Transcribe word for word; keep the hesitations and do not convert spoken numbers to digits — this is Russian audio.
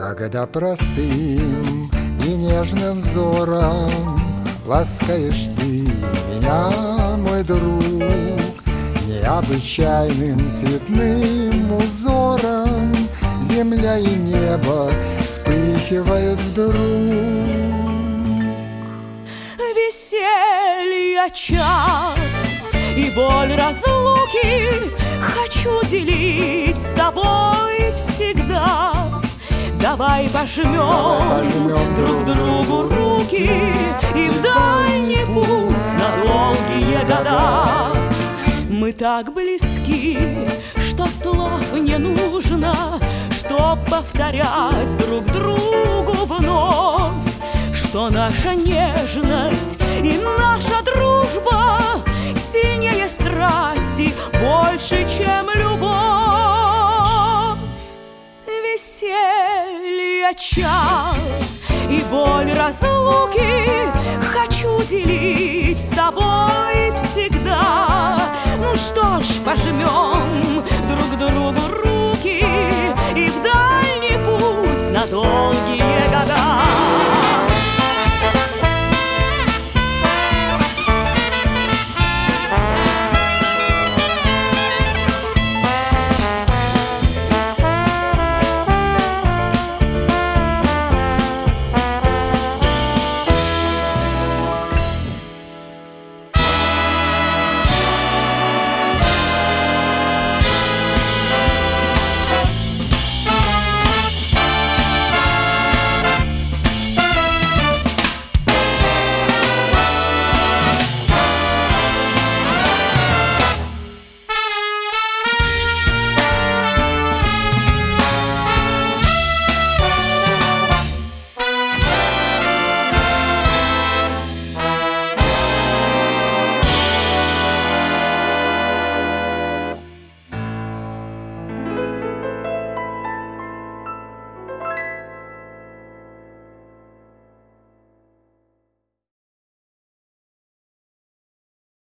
Когда простым и нежным взором ласкаешь ты меня, мой друг, необычайным цветным узором земля и небо вспыхивают вдруг. Веселья час и боль разлуки хочу делить с тобой всегда. Давай пожмем, Давай пожмем друг другу руки и в дальний путь на долгие года. Мы так близки, что слов не нужно, чтоб повторять друг другу вновь, что наша нежность и наша дружба сильнее страсти, больше, чем любовь. Веселья час и боль разлуки хочу делить с тобой